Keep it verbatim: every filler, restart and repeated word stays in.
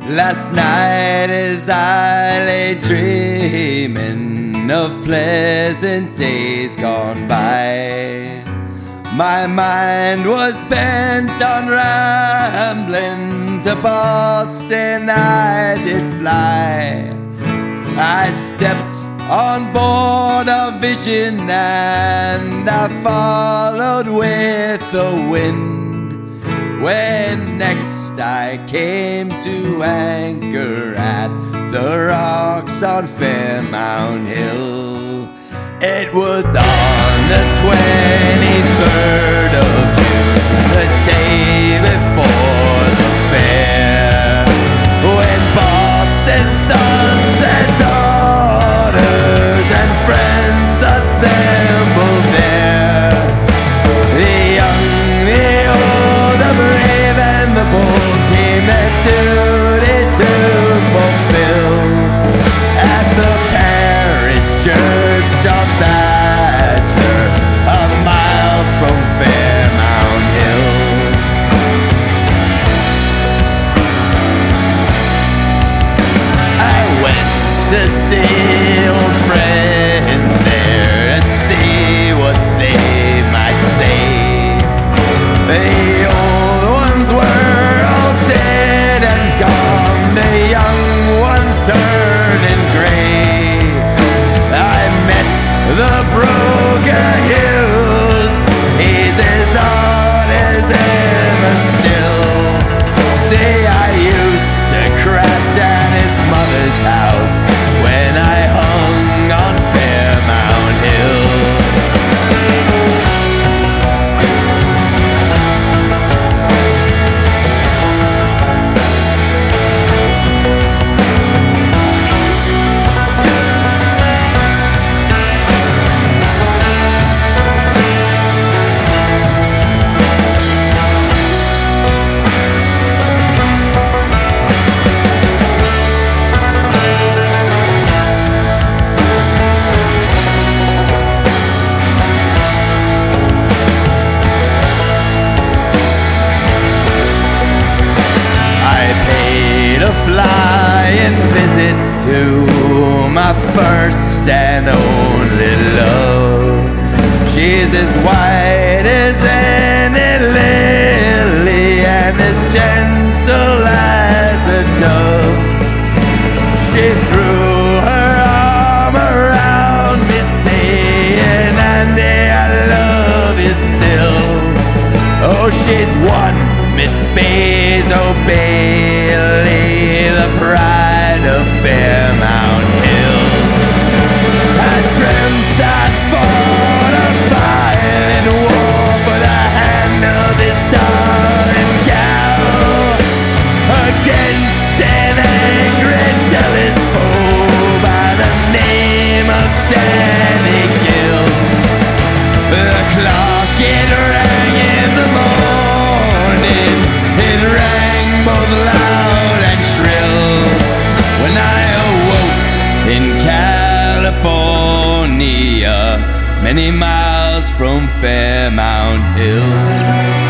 Last night as I lay dreaming of pleasant days gone by, my mind was bent on rambling to Boston I did fly. I stepped on board a vision and I followed with the wind. When next I came to anchor at the rocks on Fairmount Hill, it was on the twenty-third of June, the day before the fair, when Boston sons and daughters and friends assembled there. The young, the old, the brave and the bold came their duty to fulfill at the parish church of Thatcher, a mile from Fairmount Hill. I went to see old friends there and see what they might say. The old ones were all dead and gone, the young ones turning grey. I met the broker Hughes, he's as odd as ever still. See, I used to crash at his mother's house when I hung on Fairmount Hill. Flying visit to my first and only love. She's as white as any lily and as gentle as a dove. She threw her arm around me saying, Andy, I love you still. Oh, she's one Miss Basil Bailey, the pride of Fairmount Hill. I dreamt I'd fought a violent war for the hand of this darling gal, against an angry, jealous foe by the name of Danny Gill. The clock, it rang in the morning, it rang both loud and shrill when I awoke in California, many miles from Fairmount Hill.